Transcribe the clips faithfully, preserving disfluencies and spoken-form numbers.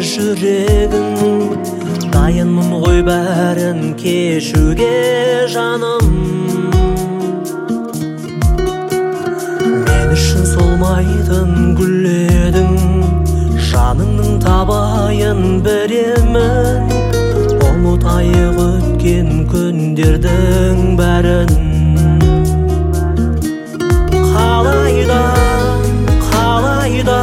жүрегің, дайынмын ғой бәрін кешуге жаным. Мен үшін солмайтын гүл едің, жаныңның табайын беремін. Ұмытайық өткен күндердің бәрін. Қалайда, қалайда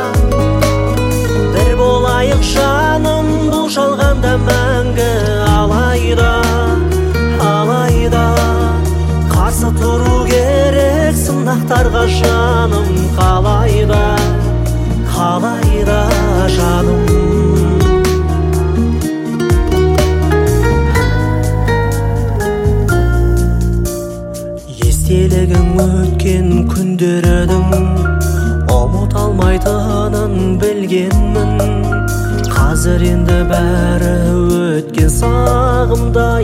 бір болайық жаным, бұл жалғанда мәңгі. Алайда, алайда қарсы тұру керек сынақтарға жаным. Қалайда, қалайда жаным. Естелігің өткен күндердің, ұмыт алмайтынын білгенмін. Қазір енді бәрі өткен сағымдай.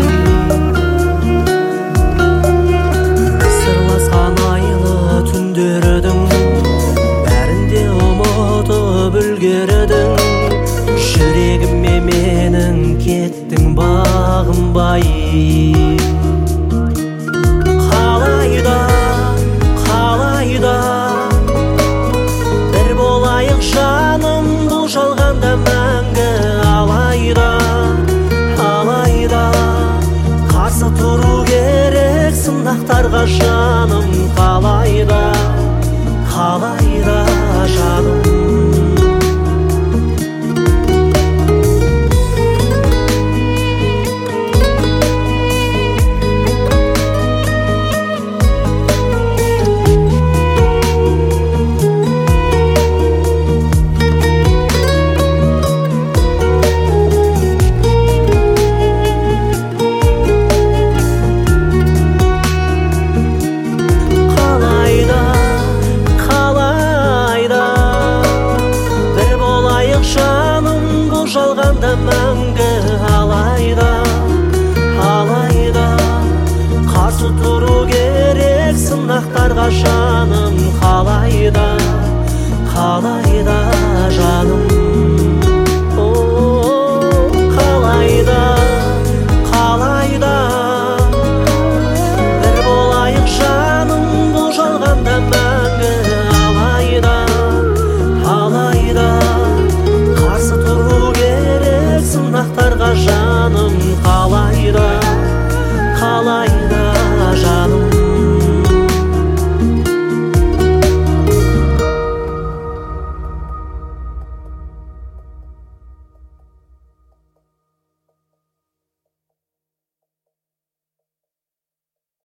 Сырласқан айлы түндердің бәрінде ұмытып үлгердің. Жүрегіме менің кеттің бағынбай. Қалайда, қалайда бір болайық жаным, бұл жалғанда мәңгі. Алайда, алайда қарсы тұру керек сынақтарға жаным. Қалайда, қалайда жаным. Жалғанда мәңгі. Алайда, алайда қарсы тұру керек сынақтарға жаным. Қалайда, қалайда жаным. Қалайда, қалайда бір болайық жаным, бұл жалғанда мәңгі. Алайда, алайда қарсы тұру сынақтарға жаным. Қалайда, қалайда жаным.